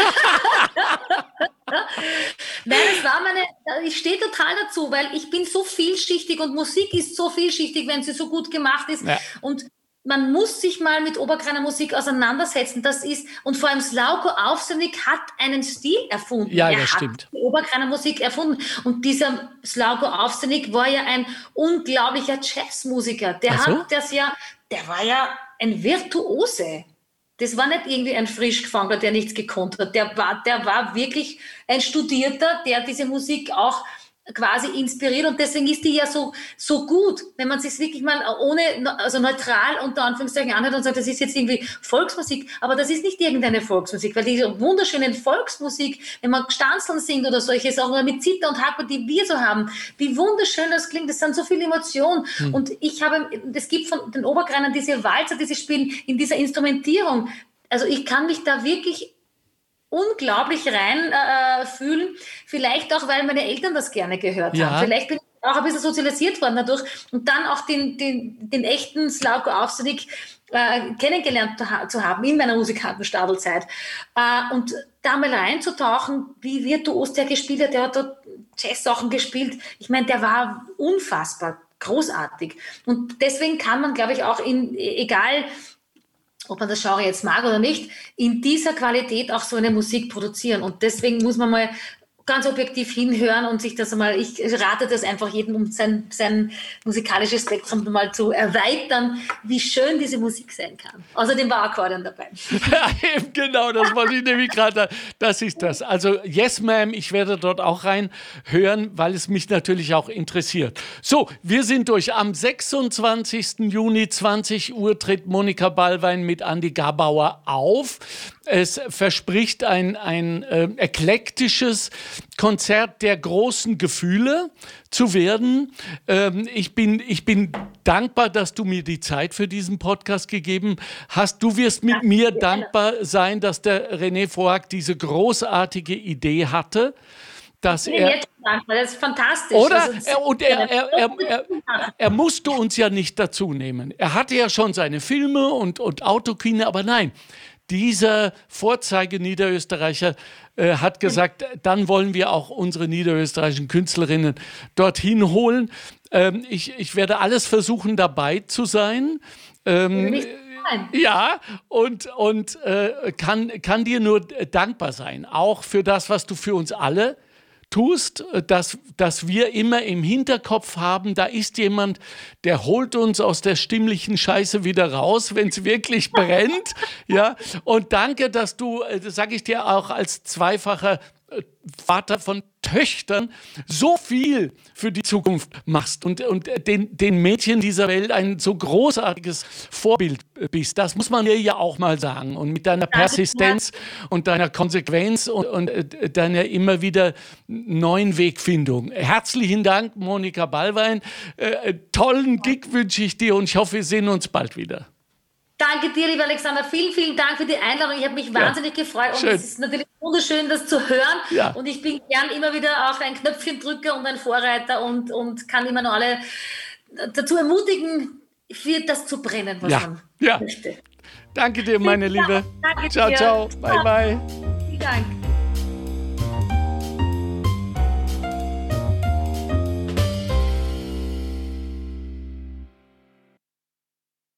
Nein, es war meine, ich stehe total dazu, weil ich bin so vielschichtig und Musik ist so vielschichtig, wenn sie so gut gemacht ist. Ja. Und man muss sich mal mit Oberkreiner Musik auseinandersetzen. Das ist, und vor allem Slauko Aufsenik hat einen Stil erfunden. Ja, er das hat stimmt. Die Oberkreiner Musik erfunden. Und dieser Slauko Aufsenik war ja ein unglaublicher Jazzmusiker. Der so? hat das ja, der war ja ein Virtuose. Das war nicht irgendwie ein Frischgefangener, der nichts gekonnt hat. Der war, der war wirklich ein Studierter, der diese Musik auch quasi inspiriert. Und deswegen ist die ja so, so gut, wenn man sich wirklich mal ohne, also neutral unter Anführungszeichen anhört und sagt, das ist jetzt irgendwie Volksmusik. Aber das ist nicht irgendeine Volksmusik, weil diese wunderschöne Volksmusik, wenn man Stanzeln singt oder solche Sachen, oder mit Zither und Harpe, die wir so haben, wie wunderschön das klingt, das sind so viele Emotionen. Hm. Und ich habe, es gibt von den Oberkreinern diese Walzer, die sie spielen, in dieser Instrumentierung. Also ich kann mich da wirklich unglaublich rein äh, fühlen. Vielleicht auch, weil meine Eltern das gerne gehört ja. haben. Vielleicht bin ich auch ein bisschen sozialisiert worden dadurch und dann auch den, den, den echten Slauko Aufsenik äh, kennengelernt zu haben in meiner Musikantenstadelzeit. Äh, und da mal reinzutauchen, wie virtuos der gespielt hat. Der hat dort Jazz-Sachen gespielt. Ich meine, der war unfassbar großartig. Und deswegen kann man, glaube ich, auch in, egal ob man das Genre jetzt mag oder nicht, in dieser Qualität auch so eine Musik produzieren. Und deswegen muss man mal ganz objektiv hinhören und sich das einmal, ich rate das einfach jedem, um sein, sein musikalisches Spektrum mal zu erweitern, wie schön diese Musik sein kann. Außerdem war Akkordeon dabei. Ja, eben genau, das wollte ich nämlich gerade, das ist das. Also Yes Ma'am, ich werde dort auch reinhören, weil es mich natürlich auch interessiert. So, wir sind durch. Am sechsundzwanzigsten Juni, zwanzig Uhr, tritt Monika Ballwein mit Andi Gabauer auf. Es verspricht ein, ein äh, eklektisches Konzert der großen Gefühle zu werden. Ähm, ich bin, ich bin dankbar, dass du mir die Zeit für diesen Podcast gegeben hast. Du wirst mit mir dankbar sein, dass der René Vroack diese großartige Idee hatte. Dass ich bin er, jetzt dankbar, das ist fantastisch. Oder? Also, er, und er, er, er, er, er musste uns ja nicht dazu nehmen. Er hatte ja schon seine Filme und, und Autokine, aber nein. dieser Vorzeige-Niederösterreicher äh, hat gesagt, dann wollen wir auch unsere niederösterreichischen Künstlerinnen dorthin holen. Ähm, ich, ich werde alles versuchen, dabei zu sein. Ähm, Ja, und, und äh, kann, kann dir nur dankbar sein, auch für das, was du für uns alle tust, dass, dass wir immer im Hinterkopf haben, da ist jemand, der holt uns aus der stimmlichen Scheiße wieder raus, wenn es wirklich brennt. Ja? Und danke, dass du, das sage ich dir auch als zweifacher Vater von Töchtern, so viel für die Zukunft machst und, und den, den Mädchen dieser Welt ein so großartiges Vorbild bist. Das muss man dir ja auch mal sagen. Und mit deiner Persistenz und deiner Konsequenz und, und deiner immer wieder neuen Wegfindung. Herzlichen Dank, Monika Ballwein. Äh, tollen Gig wünsche ich dir und ich hoffe, wir sehen uns bald wieder. Danke dir, lieber Alexander. Vielen, vielen Dank für die Einladung. Ich habe mich wahnsinnig ja. gefreut. Und Schön. Es ist natürlich wunderschön, das zu hören. Ja. Und ich bin gern immer wieder auch ein Knöpfchendrücker und ein Vorreiter und, und kann immer noch alle dazu ermutigen, für das zu brennen, was ja. man ja. möchte. Danke dir, meine vielen Liebe. Dank. Danke ciao, dir. ciao. Bye, bye. Vielen Dank.